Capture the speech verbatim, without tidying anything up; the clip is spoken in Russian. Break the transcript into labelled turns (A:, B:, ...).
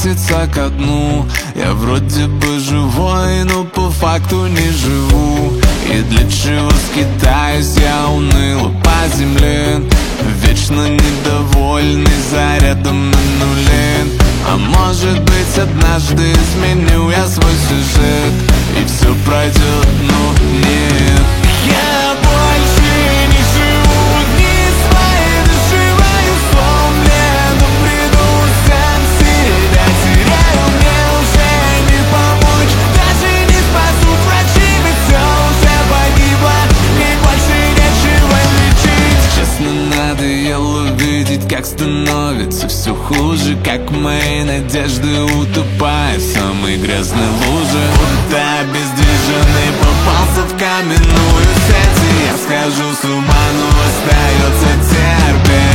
A: катится ко дну. Я вроде бы живой, но по факту не живу. И для чего скитаюсь я уныло по земле, вечно недовольный, зарядом на нуле. А может быть, однажды изменю я свой сюжет, и все пройдет, но нет. Я больше не живу дни своей душевой условлен, но приду сам себя теряю, мне уже не помочь, даже не спасут врачи, ведь все уже погибло, мне больше нечего лечить. Честно, надоело видеть, как становится все хуже, как мои надежды утопают в самой грязной луже. Будто обездвиженный попался в каменную сеть, и я схожу с ума, но остается терпеть.